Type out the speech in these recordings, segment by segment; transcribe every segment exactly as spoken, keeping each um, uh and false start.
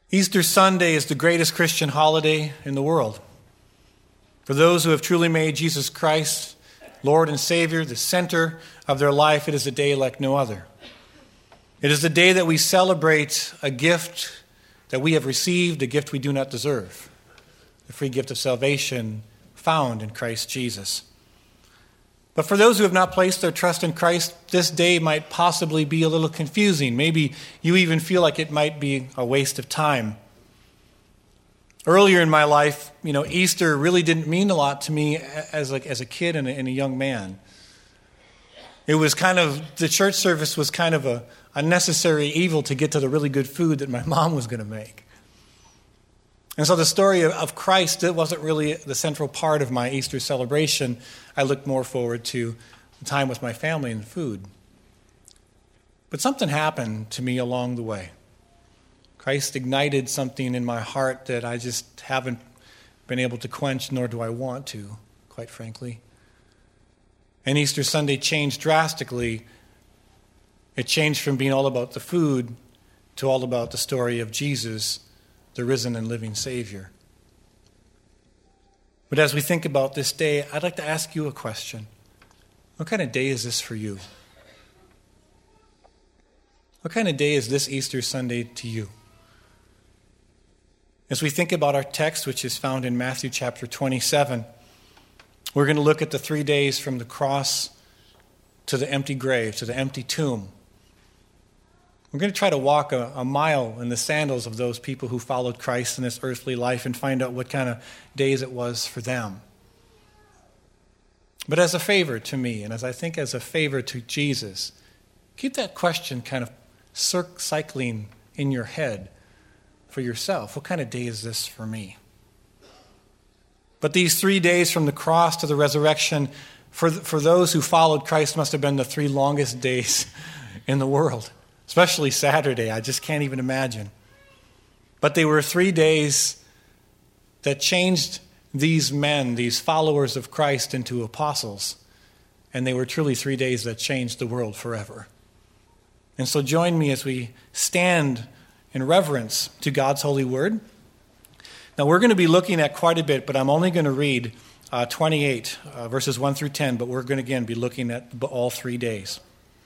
Easter Sunday is the greatest Christian holiday in the world. For those who have truly made Jesus Christ Lord and Savior the center of their life, it is a day like no other. It is the day that we celebrate a gift that we have received, a gift we do not deserve, the free gift of salvation found in Christ Jesus. But for those who have not placed their trust in Christ, this day might possibly be a little confusing. Maybe you even feel like it might be a waste of time. Earlier in my life, you know, Easter really didn't mean a lot to me as a, as a kid and a, and a young man. It was kind of, the church service was kind of a, a necessary evil to get to the really good food that my mom was going to make. And so the story of Christ, it wasn't really the central part of my Easter celebration. I looked more forward to the time with my family and food. But something happened to me along the way. Christ ignited something in my heart that I just haven't been able to quench, nor do I want to, quite frankly. And Easter Sunday changed drastically. It changed from being all about the food to all about the story of Jesus, the risen and living Savior. But as we think about this day, I'd like to ask you a question. What kind of day is this for you? What kind of day is this Easter Sunday to you? As we think about our text, which is found in Matthew chapter twenty-seven, we're going to look at the three days from the cross to the empty grave, to the empty tomb. We're going to try to walk a, a mile in the sandals of those people who followed Christ in this earthly life and find out what kind of days it was for them. But as a favor to me, and as I think as a favor to Jesus, keep that question kind of cycling in your head for yourself. What kind of day is this for me? But these three days from the cross to the resurrection, for, for those who followed Christ, must have been the three longest days in the world. Especially Saturday. I just can't even imagine. But they were three days that changed these men, these followers of Christ, into apostles. And they were truly three days that changed the world forever. And so join me as we stand in reverence to God's holy word. Now we're going to be looking at quite a bit, but I'm only going to read uh, twenty-eight, uh, verses one through ten, but we're going to again be looking at all three days.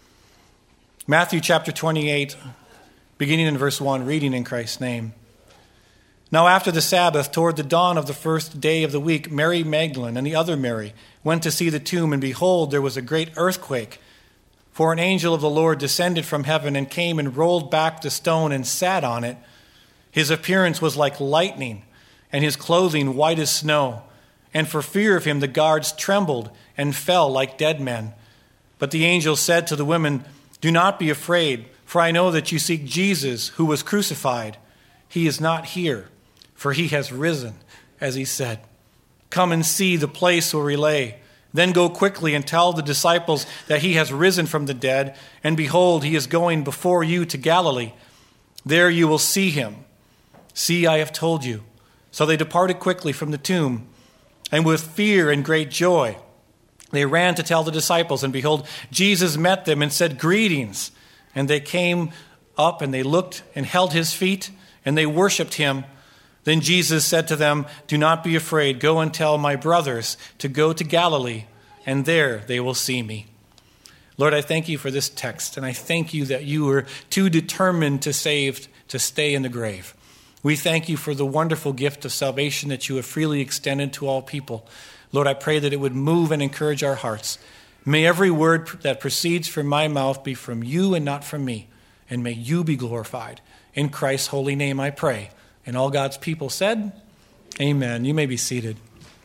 Matthew chapter twenty-eight, beginning in verse one, reading in Christ's name. Now after the Sabbath, toward the dawn of the first day of the week, Mary Magdalene and the other Mary went to see the tomb, and behold, there was a great earthquake. For an angel of the Lord descended from heaven and came and rolled back the stone and sat on it. His appearance was like lightning, and his clothing white as snow. And for fear of him the guards trembled and fell like dead men. But the angel said to the women, "Do not be afraid, for I know that you seek Jesus, who was crucified. He is not here, for he has risen, as he said. Come and see the place where he lay. Then go quickly and tell the disciples that he has risen from the dead, and behold, he is going before you to Galilee. There you will see him. See, I have told you." So they departed quickly from the tomb, and with fear and great joy they ran to tell the disciples, and behold, Jesus met them and said, "Greetings." And they came up and they looked and held his feet, and they worshipped him. Then Jesus said to them, "Do not be afraid. Go and tell my brothers to go to Galilee, and there they will see me." Lord, I thank you for this text, and I thank you that you were too determined to save, to stay in the grave. We thank you for the wonderful gift of salvation that you have freely extended to all people. Lord, I pray that it would move and encourage our hearts. May every word that proceeds from my mouth be from you and not from me, and may you be glorified. In Christ's holy name I pray. And all God's people said, amen. You may be seated.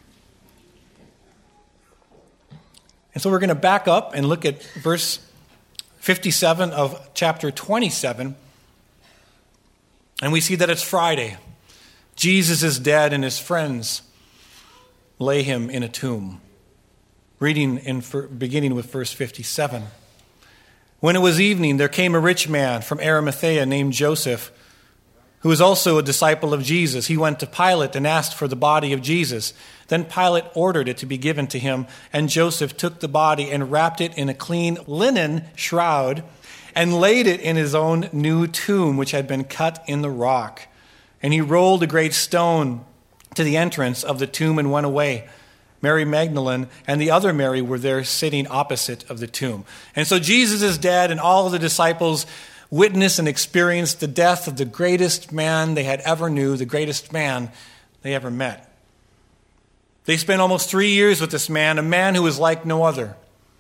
And so we're going to back up and look at verse fifty-seven of chapter twenty-seven. And we see that it's Friday. Jesus is dead and his friends lay him in a tomb. Reading in beginning with verse fifty-seven. When it was evening, there came a rich man from Arimathea named Joseph, who was also a disciple of Jesus. He went to Pilate and asked for the body of Jesus. Then Pilate ordered it to be given to him, and Joseph took the body and wrapped it in a clean linen shroud and laid it in his own new tomb, which had been cut in the rock. And he rolled a great stone to the entrance of the tomb and went away. Mary Magdalene and the other Mary were there sitting opposite of the tomb. And so Jesus is dead, and all of the disciples witnessed and experienced the death of the greatest man they had ever knew, the greatest man they ever met. They spent almost three years with this man, a man who was like no other.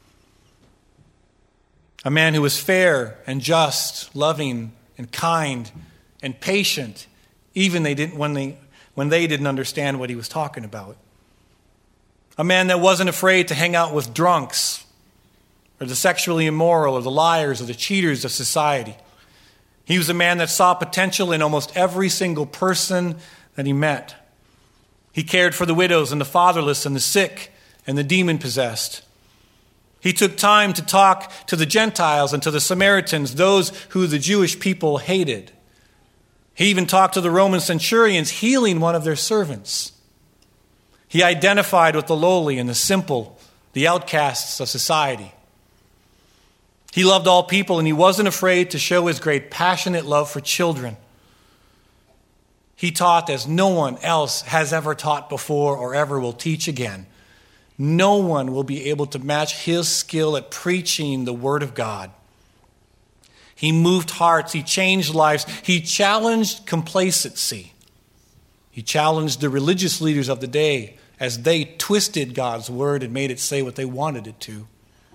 A man who was fair and just, loving and kind and patient, even they didn't when they when they didn't understand what he was talking about. A man that wasn't afraid to hang out with drunks or the sexually immoral or the liars or the cheaters of society. He was a man that saw potential in almost every single person that he met. He cared for the widows and the fatherless and the sick and the demon-possessed. He took time to talk to the Gentiles and to the Samaritans, those who the Jewish people hated. He even talked to the Roman centurions, healing one of their servants. He identified with the lowly and the simple, the outcasts of society. He loved all people, and he wasn't afraid to show his great passionate love for children. He taught as no one else has ever taught before or ever will teach again. No one will be able to match his skill at preaching the Word of God. He moved hearts. He changed lives. He challenged complacency. He challenged the religious leaders of the day as they twisted God's Word and made it say what they wanted it to.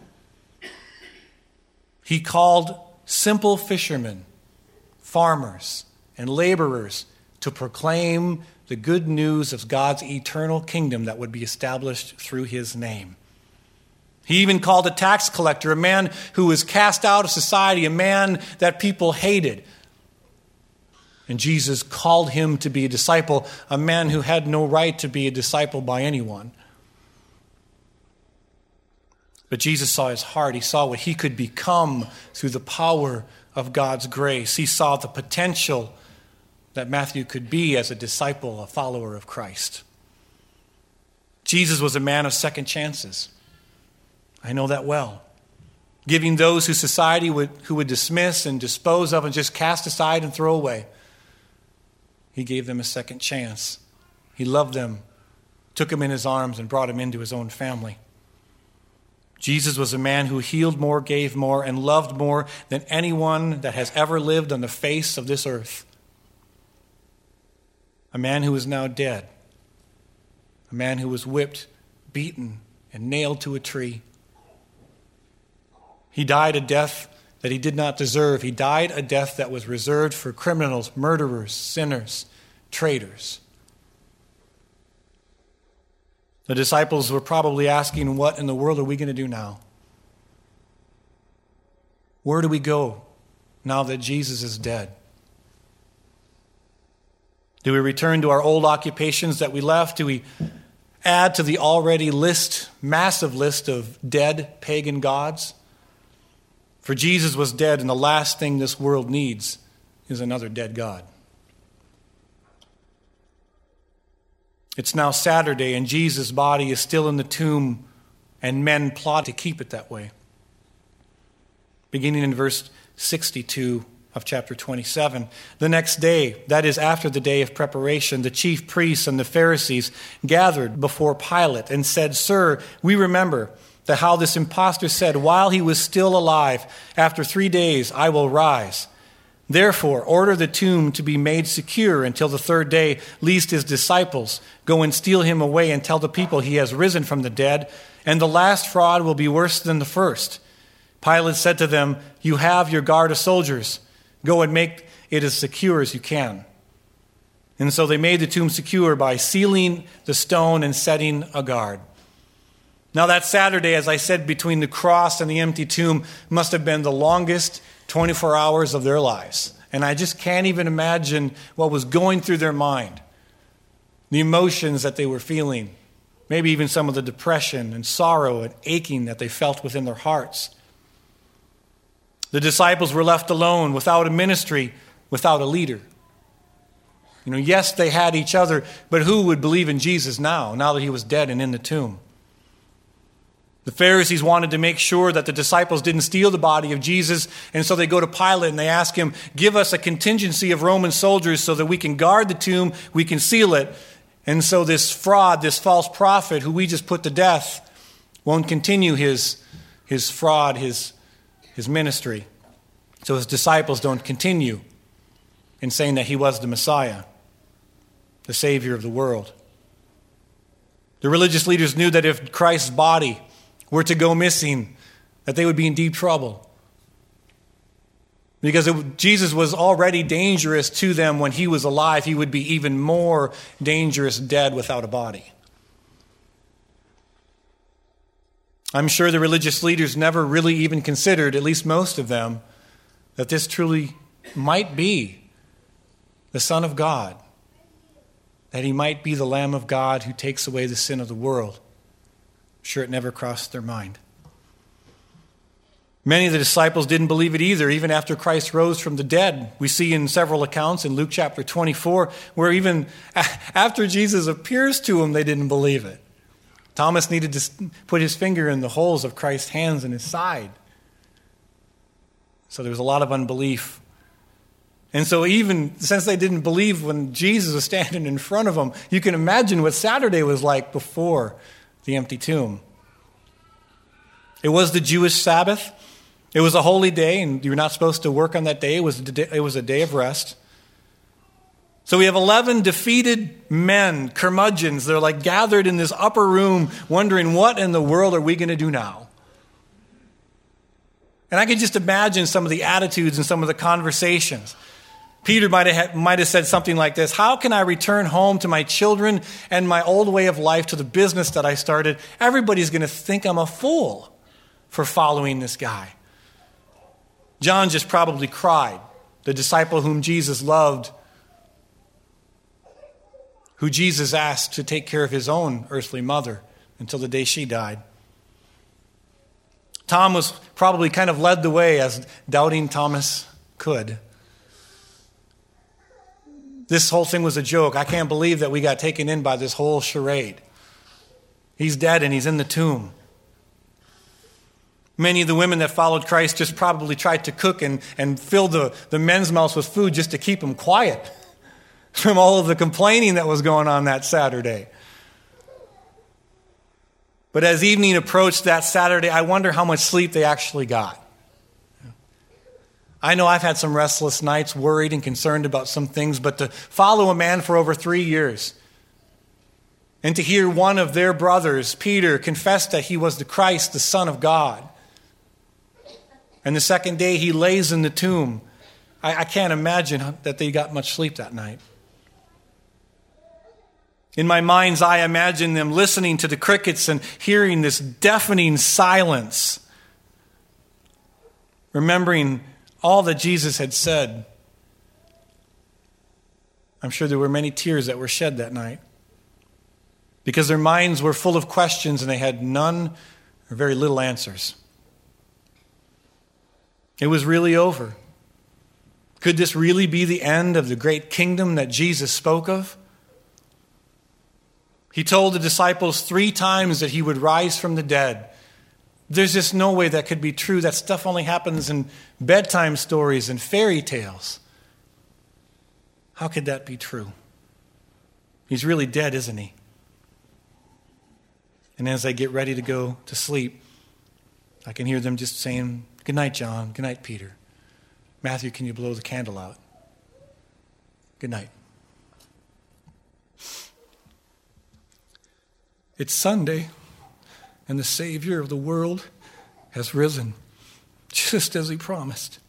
He called simple fishermen, farmers, and laborers to proclaim the good news of God's eternal kingdom that would be established through his name. He even called a tax collector, a man who was cast out of society, a man that people hated. And Jesus called him to be a disciple, a man who had no right to be a disciple by anyone. But Jesus saw his heart. He saw what he could become through the power of God's grace. He saw the potential that Matthew could be as a disciple, a follower of Christ. Jesus was a man of second chances. I know that well. Giving those who society would, who would dismiss and dispose of and just cast aside and throw away. He gave them a second chance. He loved them, took them in his arms, and brought them into his own family. Jesus was a man who healed more, gave more, and loved more than anyone that has ever lived on the face of this earth. A man who is now dead. A man who was whipped, beaten, and nailed to a tree. He died a death that he did not deserve. He died a death that was reserved for criminals, murderers, sinners, traitors. The disciples were probably asking, what in the world are we going to do now? Where do we go now that Jesus is dead? Do we return to our old occupations that we left? Do we add to the already list, massive list of dead pagan gods? For Jesus was dead, and the last thing this world needs is another dead God. It's now Saturday, and Jesus' body is still in the tomb, and men plot to keep it that way. Beginning in verse sixty-two of chapter twenty-seven. The next day, that is after the day of preparation, the chief priests and the Pharisees gathered before Pilate and said, "Sir, we remember that how this impostor said, while he was still alive, after three days I will rise. Therefore, order the tomb to be made secure until the third day, lest his disciples go and steal him away and tell the people he has risen from the dead, and the last fraud will be worse than the first." Pilate said to them, "You have your guard of soldiers. Go and make it as secure as you can." And so they made the tomb secure by sealing the stone and setting a guard. Now that Saturday, as I said, between the cross and the empty tomb must have been the longest twenty-four hours of their lives. And I just can't even imagine what was going through their mind. The emotions that they were feeling. Maybe even some of the depression and sorrow and aching that they felt within their hearts. The disciples were left alone, without a ministry, without a leader. You know, yes, they had each other, but who would believe in Jesus now, now that he was dead and in the tomb? The Pharisees wanted to make sure that the disciples didn't steal the body of Jesus, and so they go to Pilate and they ask him, give us a contingency of Roman soldiers so that we can guard the tomb, we can seal it. And so this fraud, this false prophet who we just put to death, won't continue his, his fraud, his, his ministry. So his disciples don't continue in saying that he was the Messiah, the Savior of the world. The religious leaders knew that if Christ's body were to go missing, that they would be in deep trouble. Because it, Jesus was already dangerous to them when he was alive. He would be even more dangerous dead without a body. I'm sure the religious leaders never really even considered, at least most of them, that this truly might be the Son of God, that he might be the Lamb of God who takes away the sin of the world. I'm sure it never crossed their mind. Many of the disciples didn't believe it either, even after Christ rose from the dead. We see in several accounts in Luke chapter twenty-four, where even after Jesus appears to them, they didn't believe it. Thomas needed to put his finger in the holes of Christ's hands and his side. So there was a lot of unbelief. And so even since they didn't believe when Jesus was standing in front of them, you can imagine what Saturday was like before the empty tomb. It was the Jewish Sabbath. It was a holy day, and you were not supposed to work on that day. It was a day, it was a day of rest. So we have eleven defeated men, curmudgeons. They're like gathered in this upper room wondering, what in the world are we going to do now? And I can just imagine some of the attitudes and some of the conversations. Peter might have, might have said something like this: how can I return home to my children and my old way of life, to the business that I started? Everybody's going to think I'm a fool for following this guy. John just probably cried, the disciple whom Jesus loved, who Jesus asked to take care of his own earthly mother until the day she died. Tom was probably kind of led the way, as doubting Thomas could. This whole thing was a joke. I can't believe that we got taken in by this whole charade. He's dead and he's in the tomb. Many of the women that followed Christ just probably tried to cook and, and fill the, the men's mouths with food just to keep them quiet from all of the complaining that was going on that Saturday. But as evening approached that Saturday, I wonder how much sleep they actually got. I know I've had some restless nights, worried and concerned about some things, but to follow a man for over three years and to hear one of their brothers, Peter, confess that he was the Christ, the Son of God, and the second day he lays in the tomb, I, I can't imagine that they got much sleep that night. In my mind's eye, I imagine them listening to the crickets and hearing this deafening silence, remembering all that Jesus had said. I'm sure there were many tears that were shed that night because their minds were full of questions and they had none or very little answers. It was really over. Could this really be the end of the great kingdom that Jesus spoke of? He told the disciples three times that he would rise from the dead. There's just no way that could be true. That stuff only happens in bedtime stories and fairy tales. How could that be true? He's really dead, isn't he? And as I get ready to go to sleep, I can hear them just saying, "Good night, John. Good night, Peter. Matthew, can you blow the candle out? Good night." It's Sunday, and the Savior of the world has risen, just as he promised.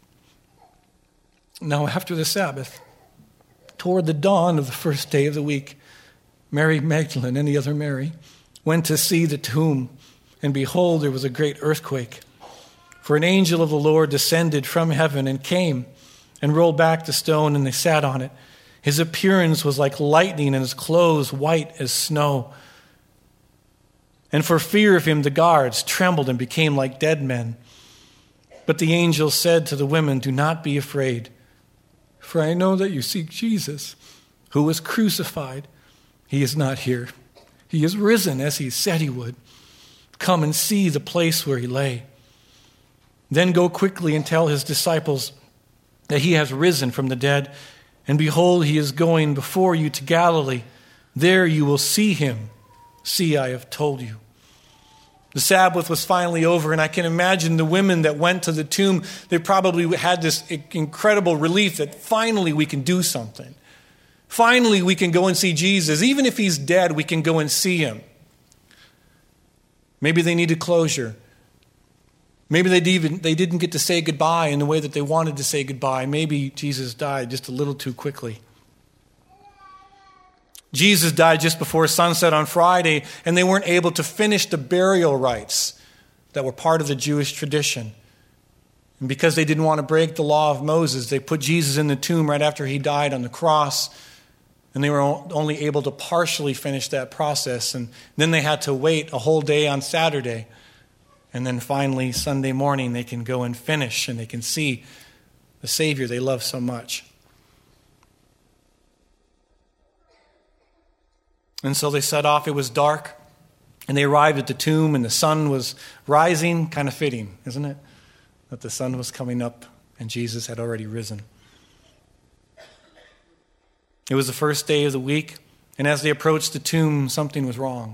Now, after the Sabbath, toward the dawn of the first day of the week, Mary Magdalene and the other Mary went to see the tomb, and behold, there was a great earthquake. For an angel of the Lord descended from heaven and came and rolled back the stone, and they sat on it. His appearance was like lightning, and his clothes white as snow. And for fear of him, the guards trembled and became like dead men. But the angel said to the women, "Do not be afraid, for I know that you seek Jesus, who was crucified. He is not here. He is risen, as he said he would. come and see the place where he lay. Then go quickly and tell his disciples that he has risen from the dead. And behold, he is going before you to Galilee. There you will see him. See, I have told you. The Sabbath was finally over, and I can imagine the women that went to the tomb, they probably had this incredible relief that finally we can do something. Finally we can go and see Jesus. Even if he's dead, we can go and see him. Maybe they needed closure. Maybe they didn't, they didn't get to say goodbye in the way that they wanted to say goodbye. Maybe Jesus died just a little too quickly. Jesus died just before sunset on Friday, and they weren't able to finish the burial rites that were part of the Jewish tradition. And because they didn't want to break the law of Moses, they put Jesus in the tomb right after he died on the cross, and they were only able to partially finish that process. And then they had to wait a whole day on Saturday. And then finally, Sunday morning, they can go and finish, and they can see the Savior they love so much. And so they set off. It was dark, and they arrived at the tomb, and the sun was rising. Kind of fitting, isn't it? That the sun was coming up, and Jesus had already risen. It was the first day of the week, and as they approached the tomb, something was wrong.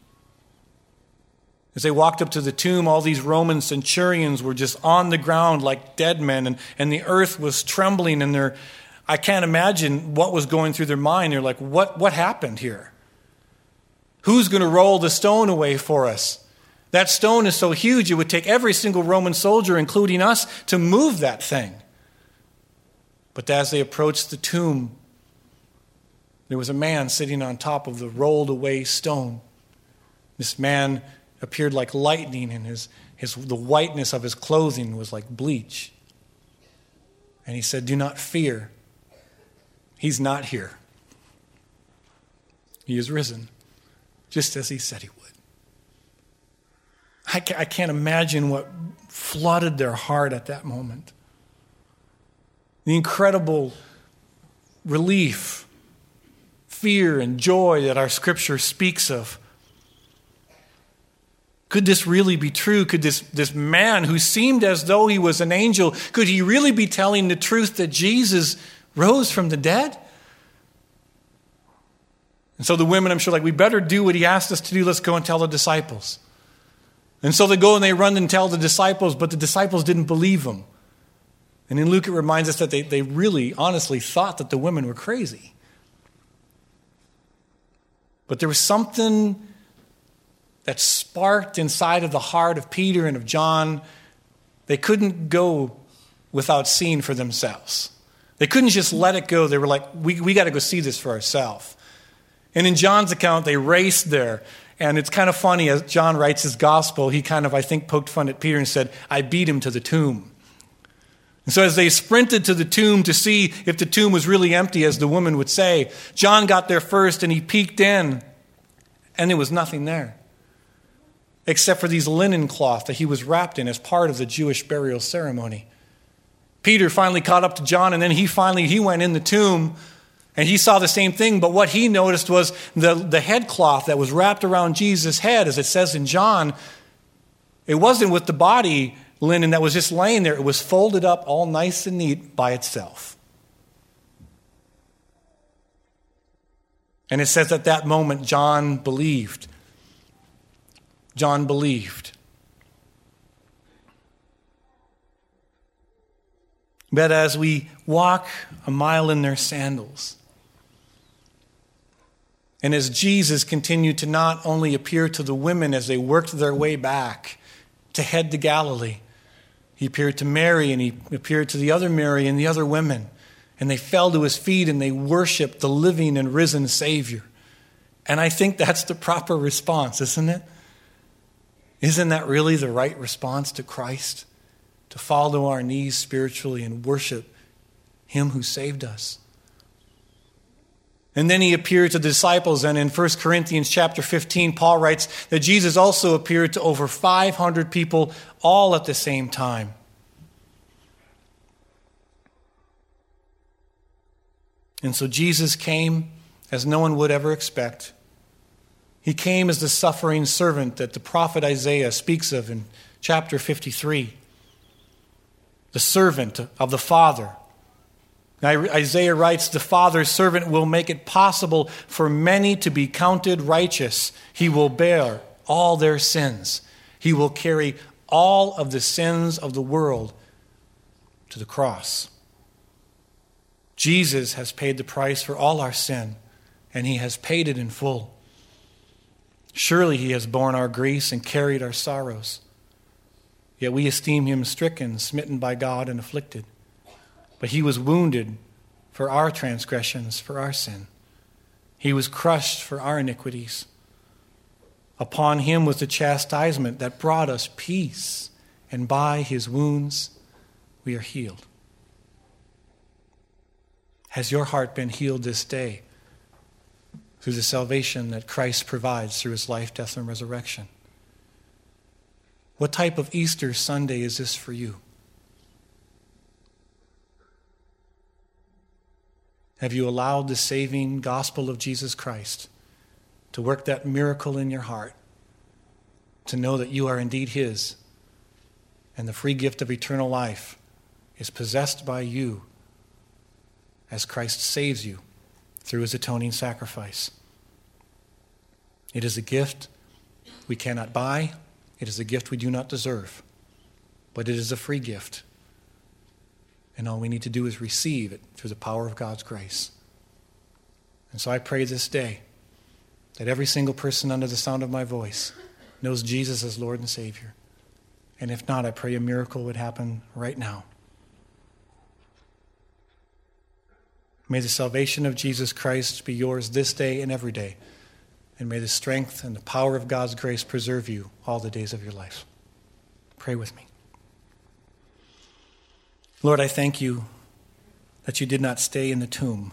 As they walked up to the tomb, all these Roman centurions were just on the ground like dead men, and, and the earth was trembling, and they're, I can't imagine what was going through their mind. They're like, what, what happened here? Who's going to roll the stone away for us? That stone is so huge, it would take every single Roman soldier, including us, to move that thing. But as they approached the tomb, there was a man sitting on top of the rolled away stone. This man appeared like lightning, and his, his, the whiteness of his clothing was like bleach. And he said, "Do not fear. He's not here. He is risen, just as he said he would." I can't, I can't imagine what flooded their heart at that moment. The incredible relief, fear, and joy that our scripture speaks of. Could this really be true? Could this, this man who seemed as though he was an angel, could he really be telling the truth that Jesus rose from the dead? And so the women, I'm sure, like, we better do what he asked us to do. Let's go and tell the disciples. And so they go and they run and tell the disciples, but the disciples didn't believe them. And in Luke, it reminds us that they, they really, honestly thought that the women were crazy. But there was something that sparked inside of the heart of Peter and of John. They couldn't go without seeing for themselves. They couldn't just let it go. They were like, we, we got to go see this for ourselves. And in John's account, they raced there. And it's kind of funny, as John writes his gospel, he kind of, I think, poked fun at Peter and said, "I beat him to the tomb." And so as they sprinted to the tomb to see if the tomb was really empty, as the woman would say, John got there first and he peeked in, and there was nothing there, except for these linen cloth that he was wrapped in as part of the Jewish burial ceremony. Peter finally caught up to John, and then he finally, he went in the tomb, and he saw the same thing, but what he noticed was the, the head cloth that was wrapped around Jesus' head, as it says in John, it wasn't with the body linen that was just laying there. It was folded up all nice and neat by itself. And it says at that moment, John believed. John believed. But as we walk a mile in their sandals, and as Jesus continued to not only appear to the women as they worked their way back to head to Galilee, he appeared to Mary, and he appeared to the other Mary and the other women, and they fell to his feet and they worshiped the living and risen Savior. And I think that's the proper response, isn't it? Isn't that really the right response to Christ? To fall to our knees spiritually and worship him who saved us. And then he appeared to the disciples, and in First Corinthians chapter fifteen, Paul writes that Jesus also appeared to over five hundred people all at the same time. And so Jesus came as no one would ever expect. He came as the suffering servant that the prophet Isaiah speaks of in chapter fifty-three. The servant of the Father. Isaiah writes, the Father's servant will make it possible for many to be counted righteous. He will bear all their sins. He will carry all of the sins of the world to the cross. Jesus has paid the price for all our sin, and he has paid it in full. Surely he has borne our griefs and carried our sorrows. Yet we esteem him stricken, smitten by God, and afflicted. But he was wounded for our transgressions, for our sin. He was crushed for our iniquities. Upon him was the chastisement that brought us peace, and by his wounds we are healed. Has your heart been healed this day through the salvation that Christ provides through his life, death, and resurrection? What type of Easter Sunday is this for you? Have you allowed the saving gospel of Jesus Christ to work that miracle in your heart, to know that you are indeed his, and the free gift of eternal life is possessed by you as Christ saves you through his atoning sacrifice? It is a gift we cannot buy. It is a gift we do not deserve, but it is a free gift. And all we need to do is receive it through the power of God's grace. And so I pray this day that every single person under the sound of my voice knows Jesus as Lord and Savior. And if not, I pray a miracle would happen right now. May the salvation of Jesus Christ be yours this day and every day. And may the strength and the power of God's grace preserve you all the days of your life. Pray with me. Lord, I thank you that you did not stay in the tomb.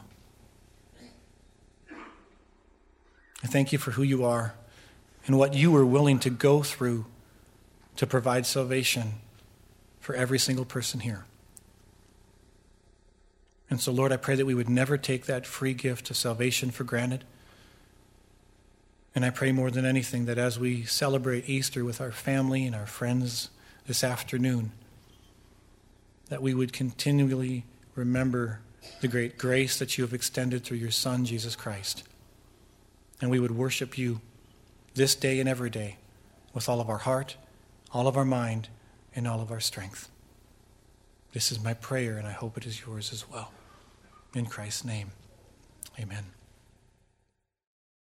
I thank you for who you are and what you were willing to go through to provide salvation for every single person here. And so, Lord, I pray that we would never take that free gift of salvation for granted. And I pray more than anything that as we celebrate Easter with our family and our friends this afternoon, that we would continually remember the great grace that you have extended through your Son, Jesus Christ. And we would worship you this day and every day with all of our heart, all of our mind, and all of our strength. This is my prayer, and I hope it is yours as well. In Christ's name, amen.